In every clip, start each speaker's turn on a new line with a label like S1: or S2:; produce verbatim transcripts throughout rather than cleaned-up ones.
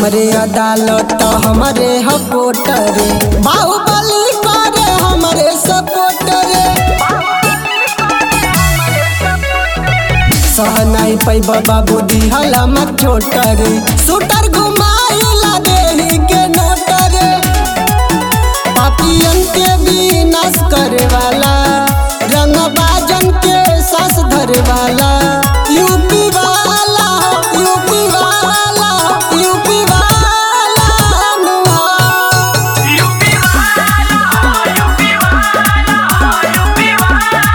S1: हमरे अदालत हमरे हकोट रे, बाहुबली करे हमरे सपोर्ट रे। सह नहीं पैब बाबू दिहला में छोट रे, शूटर घुमाइला देही के नोट रे। पापियन के विनाश करे वाला, रंगबाजन के सास धरे वाला, यूपी वाला यूपी वाला यूपी वाला नुआ।
S2: यूपी वाला यूपी वाला यूपी वाला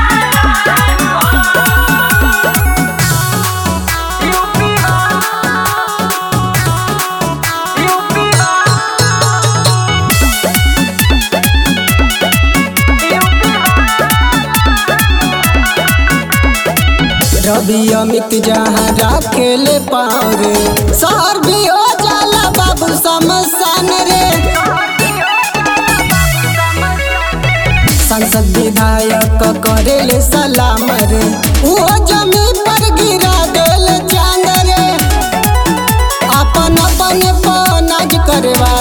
S2: यूपी
S1: रवि अमित जहाँ राखेले पाँव रे, शहर भी हो जाला बाबू समसान रे। संसद विधायक करेले सलाम रे, वो जमी पर गिरा देले चांद रे। अपन अपन पनाज करे वाला